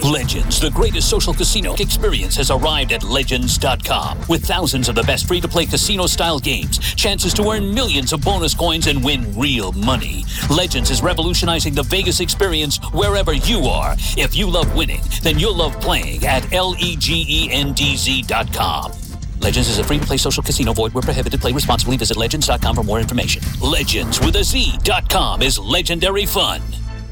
Legends, the greatest social casino experience, has arrived at Legends.com. With thousands of the best free-to-play casino-style games, chances to earn millions of bonus coins and win real money. Legends is revolutionizing the Vegas experience wherever you are. If you love winning, then you'll love playing at Legendz.com. Legends is a free-to-play social casino. Void where prohibited. Play responsibly. Visit Legends.com for more information. Legends with a Z.com is legendary fun.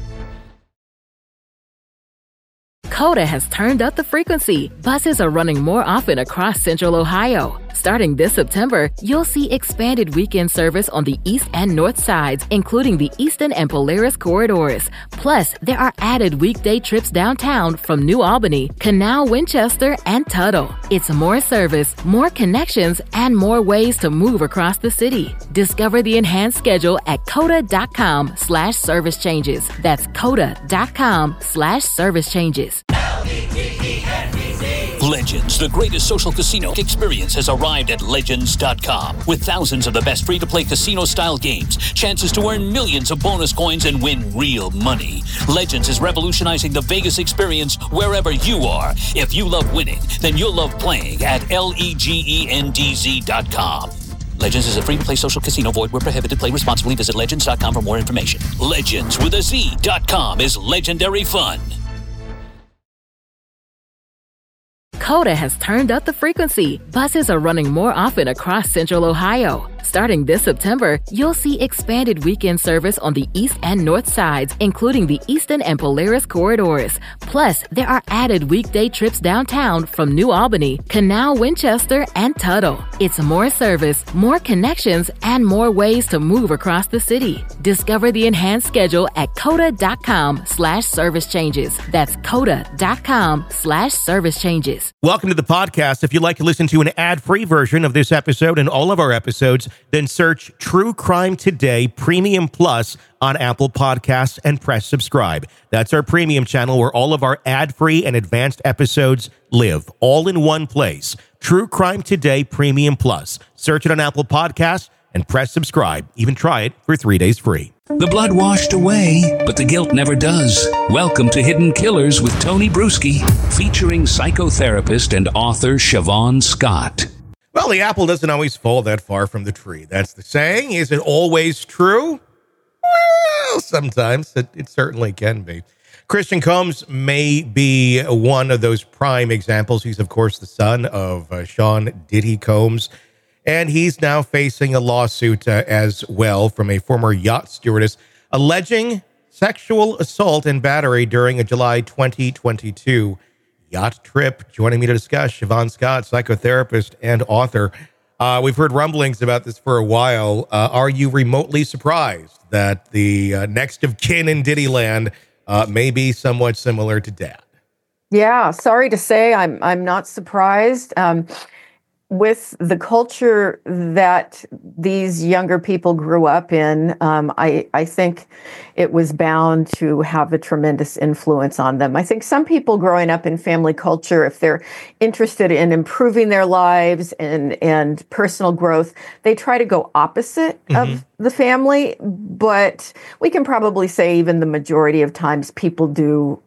Coda has turned up the frequency. Buses are running more often across Central Ohio. Starting this September, you'll see expanded weekend service on the east and north sides, including the Eastern and Polaris corridors. Plus, there are added weekday trips downtown from New Albany, Canal, Winchester, and Tuttle. It's more service, more connections, and more ways to move across the city. Discover the enhanced schedule at coda.com/service changes. That's coda.com/service changes. Legends, the greatest social casino experience, has arrived at Legends.com. With thousands of the best free-to-play casino-style games, chances to earn millions of bonus coins and win real money. Legends is revolutionizing the Vegas experience wherever you are. If you love winning, then you'll love playing at Legendz.com. Legends is a free-to-play social casino. Void where prohibited. Play responsibly. Visit Legends.com for more information. Legends with a Z.com is legendary fun. Coda has turned up the frequency. Buses are running more often across Central Ohio. Starting this September, you'll see expanded weekend service on the east and north sides, including the Eastern and Polaris corridors. Plus, there are added weekday trips downtown from New Albany, Canal, Winchester, and Tuttle. It's more service, more connections, and more ways to move across the city. Discover the enhanced schedule at coda.com/service changes. That's coda.com/service changes. Welcome to the podcast. If you'd like to listen to an ad-free version of this episode and all of our episodes, then search True Crime Today Premium Plus on Apple Podcasts and press subscribe. That's our premium channel where all of our ad-free and advanced episodes live, all in one place. True Crime Today Premium Plus. Search it on Apple Podcasts and press subscribe. Even try it for 3 days free. The blood washed away, but the guilt never does. Welcome to Hidden Killers with Tony Bruschi, featuring psychotherapist and author Siobhan Scott. Well, the apple doesn't always fall that far from the tree. That's the saying. Is it always true? Well, sometimes it certainly can be. Christian Combs may be one of those prime examples. He's, of course, the son of Sean Diddy Combs, and he's now facing a lawsuit as well from a former yacht stewardess alleging sexual assault and battery during a July 2022 yacht trip. Joining me to discuss, Siobhan Scott, psychotherapist and author. We've heard rumblings about this for a while. Are you remotely surprised that the next of kin in Diddyland may be somewhat similar to Dad? Yeah, sorry to say, I'm not surprised. With the culture that these younger people grew up in, I think it was bound to have a tremendous influence on them. I think some people growing up in family culture, if they're interested in improving their lives and personal growth, they try to go opposite of the family. But we can probably say even the majority of times people do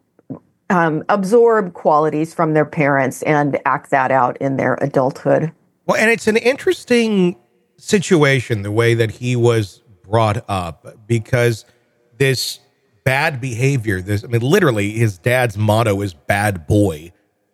absorb qualities from their parents and act that out in their adulthood. Well, and it's an interesting situation, the way that he was brought up, because this bad behavior, literally his dad's motto is bad boy,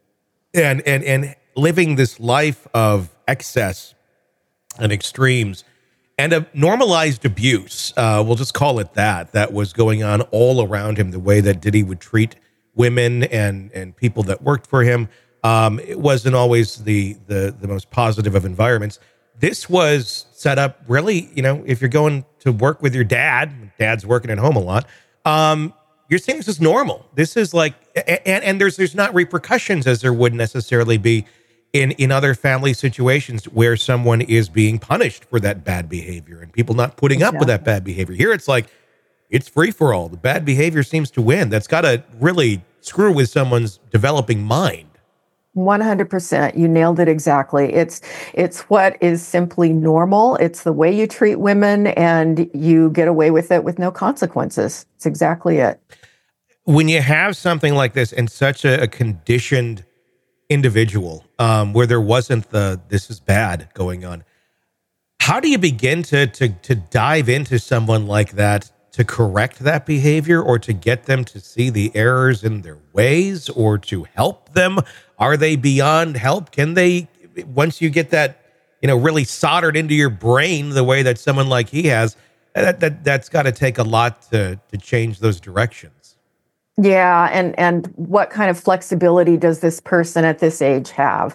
and living this life of excess and extremes and of normalized abuse, we'll just call it that was going on all around him, the way that Diddy would treat women and people that worked for him. It wasn't always the most positive of environments. This was set up really, if you're going to work with your dad's working at home a lot, you're saying this is normal. This is like, and there's not repercussions as there would necessarily be in other family situations where someone is being punished for that bad behavior and people not putting up with that bad behavior. Here it's like, it's free for all. The bad behavior seems to win. That's got to really screw with someone's developing mind. 100%. You nailed it exactly. It's what is simply normal. It's the way you treat women and you get away with it with no consequences. It's exactly it. when you have something like this and such a conditioned individual, where there wasn't the "this is bad" going on, how do you begin to dive into someone like that to correct that behavior, or to get them to see the errors in their ways, or to help them? Are they beyond help? Can they, once you get that, really soldered into your brain the way that someone like he has, that's got to take a lot to change those directions. Yeah, and what kind of flexibility does this person at this age have?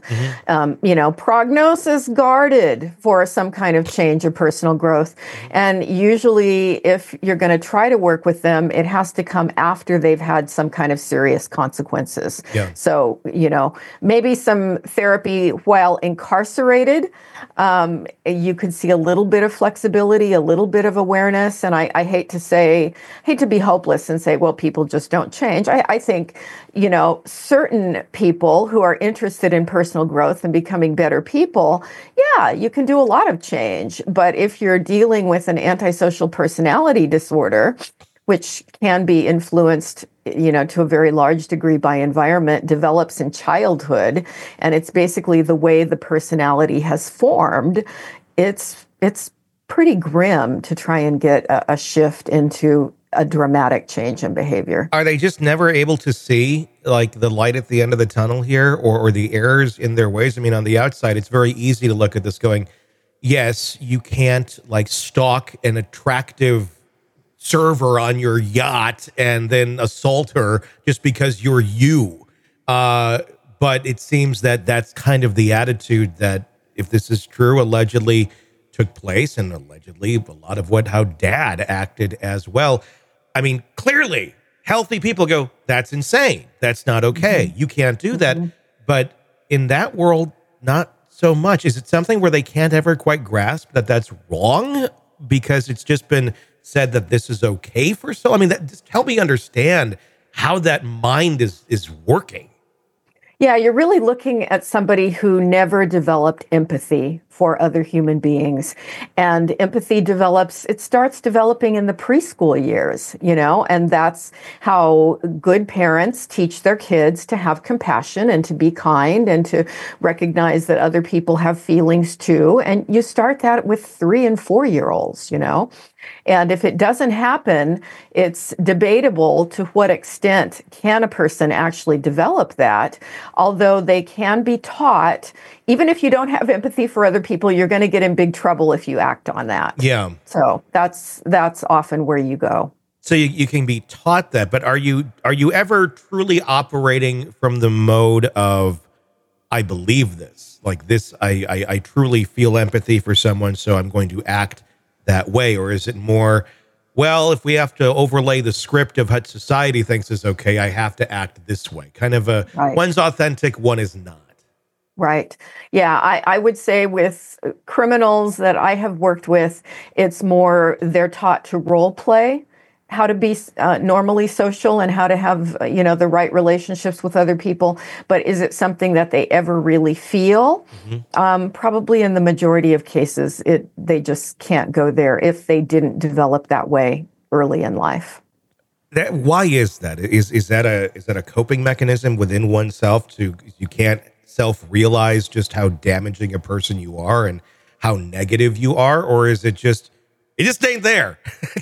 Prognosis guarded for some kind of change or personal growth. And usually, if you're going to try to work with them, it has to come after they've had some kind of serious consequences. Yeah. So, maybe some therapy while incarcerated. You could see a little bit of flexibility, a little bit of awareness. And I hate to be hopeless and say, well, people just don't change. I think, certain people who are interested in personal growth and becoming better people, yeah, you can do a lot of change. But if you're dealing with an antisocial personality disorder, which can be influenced, to a very large degree by environment, develops in childhood, and it's basically the way the personality has formed, it's pretty grim to try and get a shift into a dramatic change in behavior. Are they just never able to see like the light at the end of the tunnel here, or the errors in their ways? I mean, on the outside, it's very easy to look at this going, yes, you can't like stalk an attractive server on your yacht and then assault her just because you're you. But it seems that that's kind of the attitude that, if this is true, allegedly took place, and allegedly a lot of how Dad acted as well. I mean, clearly healthy people go, that's insane. That's not okay. Mm-hmm. You can't do that. Mm-hmm. But in that world, not so much. Is it something where they can't ever quite grasp that that's wrong because it's just been said that this is okay for so? I mean, just help me understand how that mind is working. Yeah, you're really looking at somebody who never developed empathy for other human beings. And empathy starts developing in the preschool years, and that's how good parents teach their kids to have compassion and to be kind and to recognize that other people have feelings too. And you start that with 3 and 4-year-olds, And if it doesn't happen, it's debatable to what extent can a person actually develop that, although they can be taught. Even if you don't have empathy for other people, you're going to get in big trouble if you act on that. Yeah. So that's often where you go. So you can be taught that, but are you ever truly operating from the mode of, I believe this, like this, I truly feel empathy for someone, so I'm going to act that way? Or is it more, well, if we have to overlay the script of what society thinks is okay, I have to act this way? Kind of right. One's authentic, one is not. Right. Yeah, I would say with criminals that I have worked with, it's more they're taught to role play, how to be normally social and how to have, the right relationships with other people. But is it something that they ever really feel? Mm-hmm. Probably in the majority of cases, they just can't go there if they didn't develop that way early in life. Why is that? Is that a coping mechanism within oneself you can't self-realize just how damaging a person you are and how negative you are? Or is it just ain't there?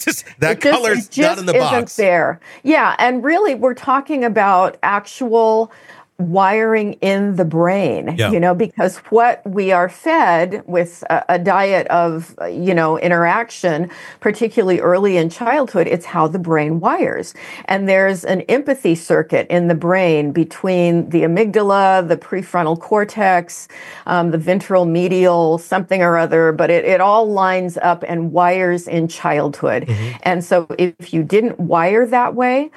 Color's not in the box. Isn't there. Yeah. And really, we're talking about actual wiring in the brain, because what we are fed with a diet of, interaction, particularly early in childhood, it's how the brain wires. And there's an empathy circuit in the brain between the amygdala, the prefrontal cortex, the ventral medial, something or other, but it all lines up and wires in childhood. Mm-hmm. And so if you didn't wire that way,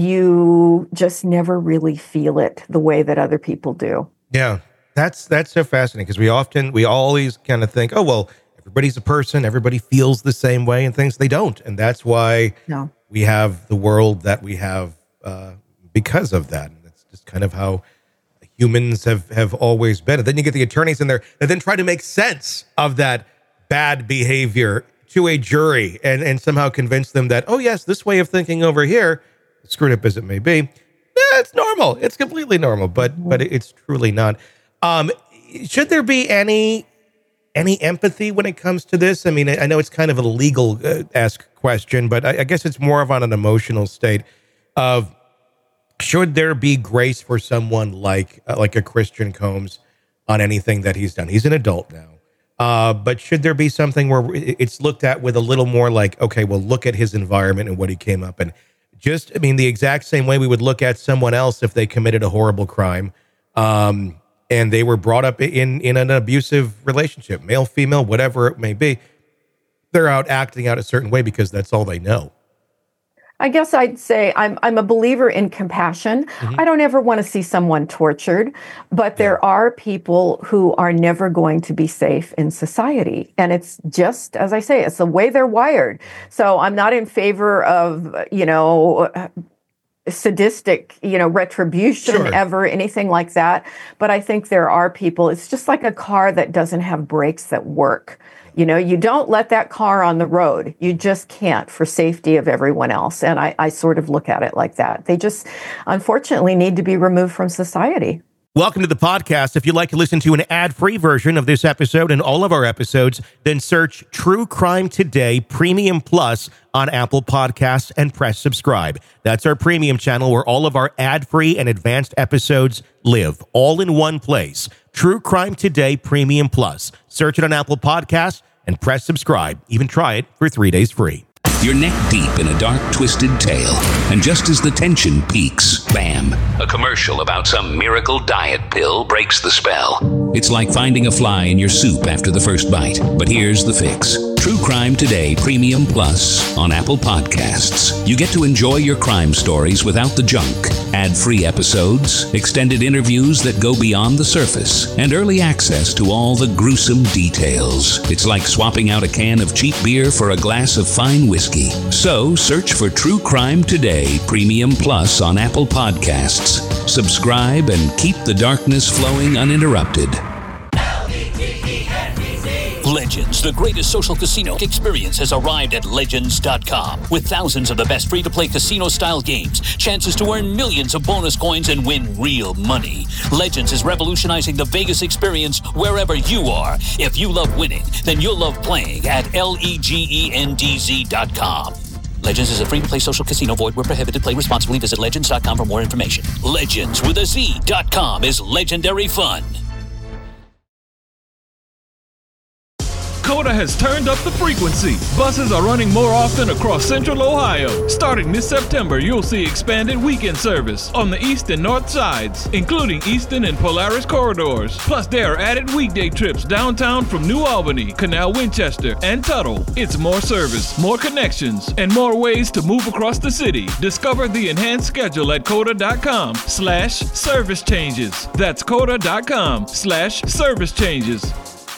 you just never really feel it the way that other people do. Yeah, that's so fascinating, because we always kind of think, oh, well, everybody's a person, everybody feels the same way, and things they don't. And that's why we have the world that we have because of that. And that's just kind of how humans have always been. And then you get the attorneys in there and then try to make sense of that bad behavior to a jury and somehow convince them that, oh, yes, this way of thinking over here, screwed up as it may be, it's normal. It's completely normal, but it's truly not. Should there be any empathy when it comes to this? I mean, I know it's kind of a legal ask question, but I guess it's more of on an emotional state of, should there be grace for someone like a Christian Combs on anything that he's done? He's an adult now. But should there be something where it's looked at with a little more like, okay, well, look at his environment and what he came up in. The exact same way we would look at someone else if they committed a horrible crime, and they were brought up in an abusive relationship, male, female, whatever it may be. They're acting out a certain way because that's all they know. I guess I'd say I'm a believer in compassion. I don't ever want to see someone tortured, but there are people who are never going to be safe in society. And it's just, as I say, it's the way they're wired. So I'm not in favor of, sadistic, retribution ever, anything like that. But I think there are people, it's just like a car that doesn't have brakes that work. You don't let that car on the road. You just can't, for safety of everyone else. And I sort of look at it like that. They just, unfortunately, need to be removed from society. Welcome to the podcast. If you'd like to listen to an ad-free version of this episode and all of our episodes, then search True Crime Today Premium Plus on Apple Podcasts and press subscribe. That's our premium channel where all of our ad-free and advanced episodes live, all in one place. True Crime Today Premium Plus. Search it on Apple Podcasts and press subscribe. Even try it for 3 days free. You're neck deep in a dark, twisted tale, and just as the tension peaks, bam, a commercial about some miracle diet pill breaks the spell. It's like finding a fly in your soup after the first bite, but here's the fix. True Crime Today Premium Plus on Apple Podcasts. You get to enjoy your crime stories without the junk, ad-free episodes, extended interviews that go beyond the surface, and early access to all the gruesome details. It's like swapping out a can of cheap beer for a glass of fine whiskey. So search for True Crime Today Premium Plus on Apple Podcasts. Subscribe and keep the darkness flowing uninterrupted. Legends, the greatest social casino experience, has arrived at Legends.com. With thousands of the best free-to-play casino-style games, chances to earn millions of bonus coins and win real money. Legends is revolutionizing the Vegas experience wherever you are. If you love winning, then you'll love playing at LEGENDZ.com. Legends is a free-to-play social casino. Void where prohibited. Play responsibly. Visit Legends.com for more information. Legends with a Z.com is legendary fun. COTA has turned up the frequency. Buses are running more often across Central Ohio. Starting this September, you'll see expanded weekend service on the east and north sides, including Easton and Polaris corridors. Plus, there are added weekday trips downtown from New Albany, Canal Winchester, and Tuttle. It's more service, more connections, and more ways to move across the city. Discover the enhanced schedule at COTA.com/service changes. That's COTA.com/service changes.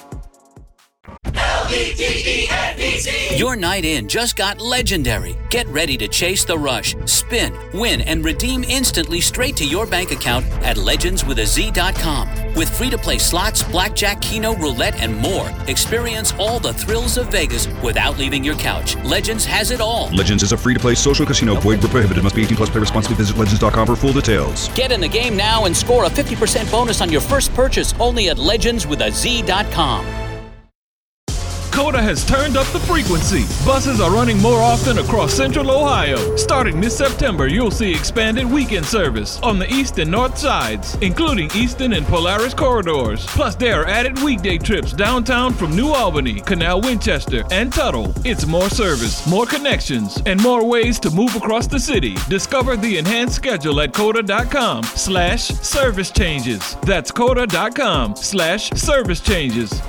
Your night in just got legendary. Get ready to chase the rush, spin, win, and redeem instantly straight to your bank account at legendswithaz.com. With free-to-play slots, blackjack, keno, roulette, and more, experience all the thrills of Vegas without leaving your couch. Legends has it all. Legends is a free-to-play social casino. Void where prohibited. Must be 18 plus. Play responsibly. Visit legends.com for full details. Get in the game now and score a 50% bonus on your first purchase only at legendswithaz.com. COTA has turned up the frequency. Buses are running more often across Central Ohio. Starting this September, you'll see expanded weekend service on the east and north sides, including Easton and Polaris corridors. Plus, there are added weekday trips downtown from New Albany, Canal Winchester, and Tuttle. It's more service, more connections, and more ways to move across the city. Discover the enhanced schedule at COTA.com/service changes. That's COTA.com/service changes.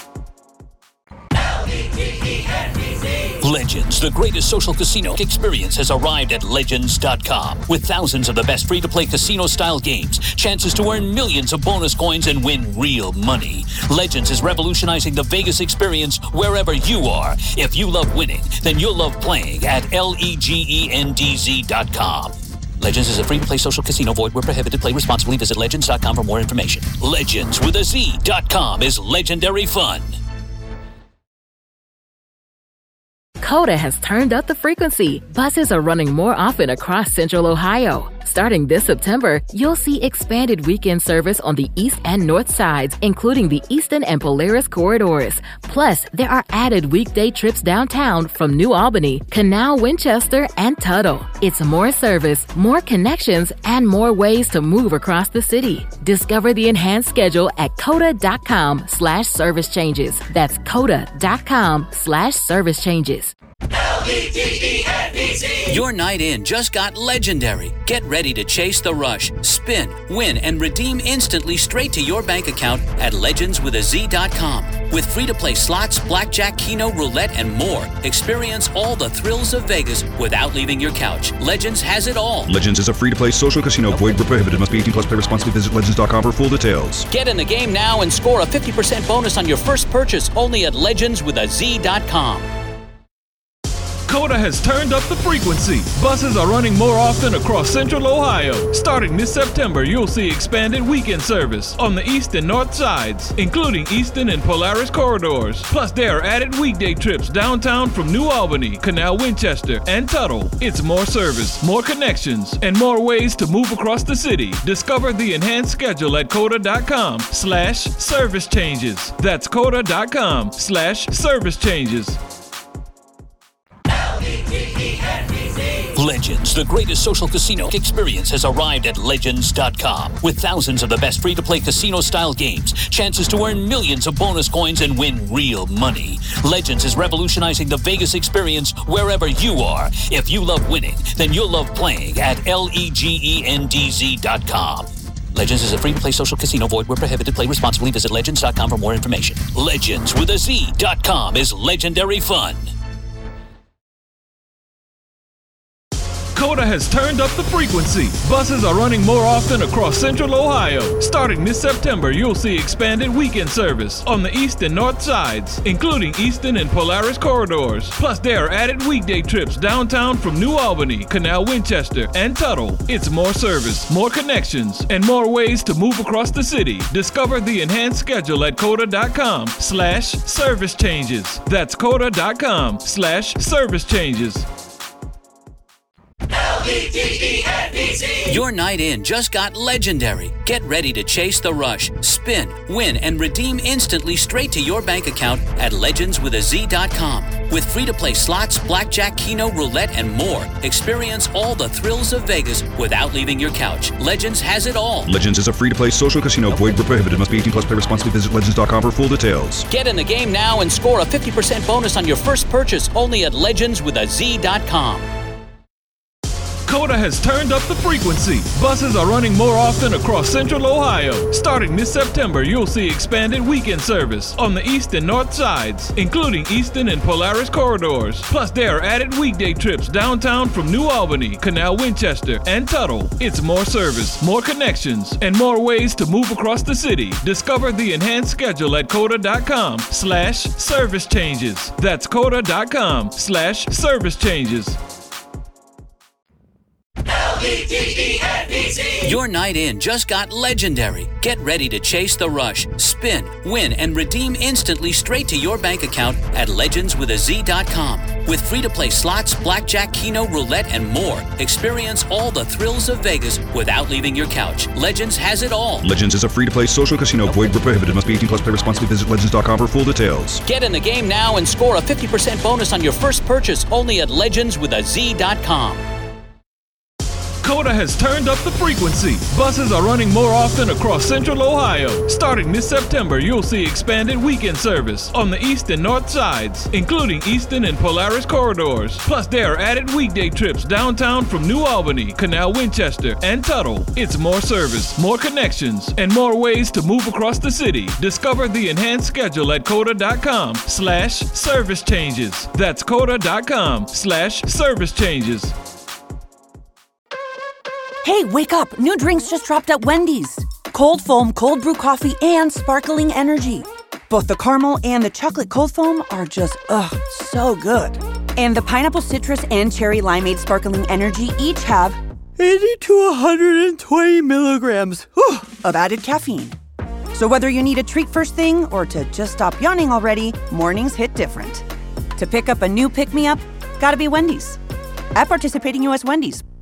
Legends, the greatest social casino experience, has arrived at Legends.com. With thousands of the best free-to-play casino-style games, chances to earn millions of bonus coins and win real money. Legends is revolutionizing the Vegas experience wherever you are. If you love winning, then you'll love playing at LEGENDZ.com. Legends is a free-to-play social casino. Void where prohibited. Play responsibly. Visit Legends.com for more information. Legends with a Z.com is legendary fun. Coda has turned up the frequency. Buses are running more often across Central Ohio. Starting this September, you'll see expanded weekend service on the east and north sides, including the Eastern and Polaris corridors. Plus, there are added weekday trips downtown from New Albany, Canal, Winchester, and Tuttle. It's more service, more connections, and more ways to move across the city. Discover the enhanced schedule at coda.com/service changes. That's coda.com/service changes. Your night in just got legendary. Get ready to chase the rush, spin, win, and redeem instantly straight to your bank account at legendswithaz.com. With free-to-play slots, blackjack, keno, roulette, and more, experience all the thrills of Vegas without leaving your couch. Legends has it all. Legends is a free-to-play social casino. Void where prohibited. Must be 18 plus. Play responsibly. Visit legends.com for full details. Get in the game now and score a 50% bonus on your first purchase only at legendswithaz.com. Coda has turned up the frequency. Buses are running more often across Central Ohio. Starting this September, you'll see expanded weekend service on the east and north sides, including Eastern and Polaris corridors. Plus, there are added weekday trips downtown from New Albany, Canal, Winchester, and Tuttle. It's more service, more connections, and more ways to move across the city. Discover the enhanced schedule at coda.com/service changes. That's coda.com/service changes. Legends, the greatest social casino experience, has arrived at Legends.com. With thousands of the best free-to-play casino-style games, chances to earn millions of bonus coins and win real money. Legends is revolutionizing the Vegas experience wherever you are. If you love winning, then you'll love playing at LEGENDZ.com. Legends is a free-to-play social casino. Void where prohibited. Play responsibly. Visit Legends.com for more information. Legendswithaz.com is legendary fun. Coda has turned up the frequency. Buses are running more often across Central Ohio. Starting this September, you'll see expanded weekend service on the east and north sides, including Eastern and Polaris corridors. Plus, there are added weekday trips downtown from New Albany, Canal, Winchester, and Tuttle. It's more service, more connections, and more ways to move across the city. Discover the enhanced schedule at coda.com/service changes. That's coda.com/service changes. Your night in just got legendary. Get ready to chase the rush, spin, win, and redeem instantly straight to your bank account at legendswithaz.com. With free-to-play slots, blackjack, keno, roulette, and more, experience all the thrills of Vegas without leaving your couch. Legends has it all. Legends is a free-to-play social casino. Void where prohibited. Must be 18 plus. Play responsibly. Visit legends.com for full details. Get in the game now and score a 50% bonus on your first purchase only at legendswithaz.com. Coda has turned up the frequency. Buses are running more often across Central Ohio. Starting this September, you'll see expanded weekend service on the east and north sides, including Eastern and Polaris corridors. Plus, there are added weekday trips downtown from New Albany, Canal, Winchester, and Tuttle. It's more service, more connections, and more ways to move across the city. Discover the enhanced schedule at coda.com/service changes. That's coda.com/service changes. Your night in just got legendary. Get ready to chase the rush, spin, win, and redeem instantly straight to your bank account at legendswithaz.com. With free-to-play slots, blackjack, keno, roulette, and more, experience all the thrills of Vegas without leaving your couch. Legends has it all. Legends is a free-to-play social casino. Void where prohibited. Must be 18 plus. Play responsibly. Visit legends.com for full details. Get in the game now and score a 50% bonus on your first purchase only at legendswithaz.com. Coda has turned up the frequency. Buses are running more often across Central Ohio. Starting this September, you'll see expanded weekend service on the east and north sides, including Eastern and Polaris corridors. Plus, there are added weekday trips downtown from New Albany, Canal, Winchester, and Tuttle. It's more service, more connections, and more ways to move across the city. Discover the enhanced schedule at coda.com/service changes. That's coda.com/service changes. Hey, wake up! New drinks just dropped at Wendy's. Cold foam, cold brew coffee, and sparkling energy. Both the caramel and the chocolate cold foam are just, so good. And the pineapple citrus and cherry limeade sparkling energy each have 80 to 120 milligrams of added caffeine. So whether you need a treat first thing or to just stop yawning already, mornings hit different. To pick up a new pick-me-up, gotta be Wendy's. At participating U.S. Wendy's.